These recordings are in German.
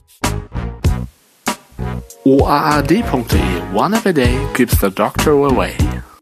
OAAD.de One App a Day keeps the doctor away.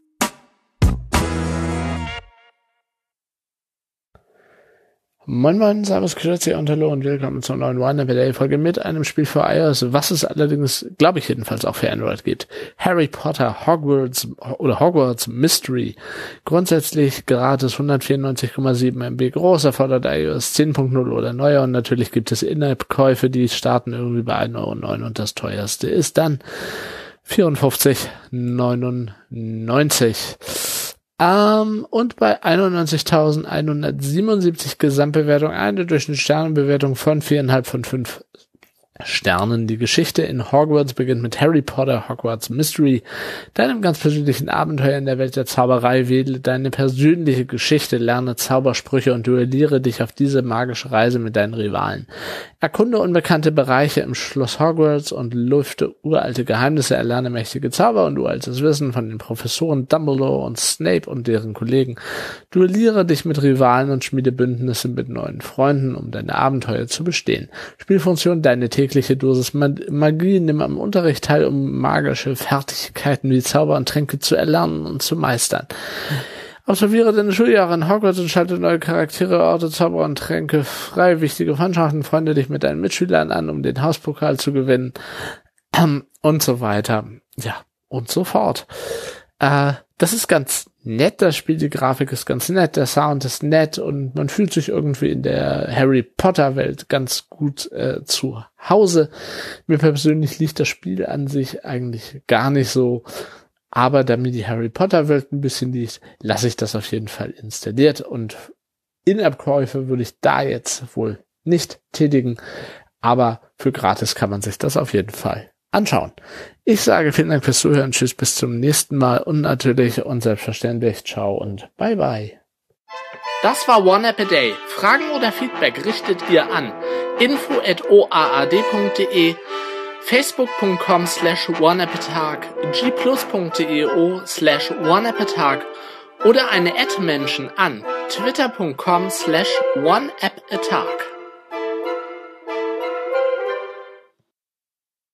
Moin Moin, servus, grüezi und hallo und willkommen zur neuen One App a Day Folge mit einem Spiel für iOS, was es allerdings, glaube ich jedenfalls, auch für Android gibt. Harry Potter Hogwarts Mystery. Grundsätzlich gratis 194,7 MB groß, erfordert iOS 10.0 oder neuer und natürlich gibt es In-App-Käufe, die starten irgendwie bei 1,09 € und das teuerste ist dann 54,99 €. Und bei 91.177 Gesamtbewertung eine Durchschnittssternenbewertung von 4,5 von 5 Sternen. Die Geschichte in Hogwarts beginnt mit Harry Potter Hogwarts Mystery, deinem ganz persönlichen Abenteuer in der Welt der Zauberei. Wähle deine persönliche Geschichte, lerne Zaubersprüche und duelliere dich auf diese magische Reise mit deinen Rivalen. Erkunde unbekannte Bereiche im Schloss Hogwarts und lüfte uralte Geheimnisse, erlerne mächtige Zauber und uraltes Wissen von den Professoren Dumbledore und Snape und deren Kollegen. Duelliere dich mit Rivalen und schmiede Bündnisse mit neuen Freunden, um deine Abenteuer zu bestehen. Spielfunktion: deine tägliche Dosis Magie. Nimm am Unterricht teil, um magische Fertigkeiten wie Zauber und Tränke zu erlernen und zu meistern. Absolviere deine Schuljahre in Hogwarts und schalte neue Charaktere, Orte, Zauber und Tränke frei. Wichtige Freundschaften, freunde dich mit deinen Mitschülern an, um den Hauspokal zu gewinnen. Und so weiter. Ja, und so fort. Das ist ganz nett, das Spiel, die Grafik ist ganz nett, der Sound ist nett und man fühlt sich irgendwie in der Harry Potter Welt ganz gut zu Hause. Mir persönlich liegt das Spiel an sich eigentlich gar nicht so, aber da mir die Harry Potter Welt ein bisschen liegt, lasse ich das auf jeden Fall installiert und In-App-Käufe würde ich da jetzt wohl nicht tätigen, aber für gratis kann man sich das auf jeden Fall anschauen. Ich sage vielen Dank fürs Zuhören, tschüss, bis zum nächsten Mal und natürlich und selbstverständlich ciao und bye bye. Das war One App a Day. Fragen oder Feedback richtet ihr an info@oaad.de, facebook.com/oneappatag, gplus.io/oneappatag oder eine @Menschen an twitter.com/oneappatag.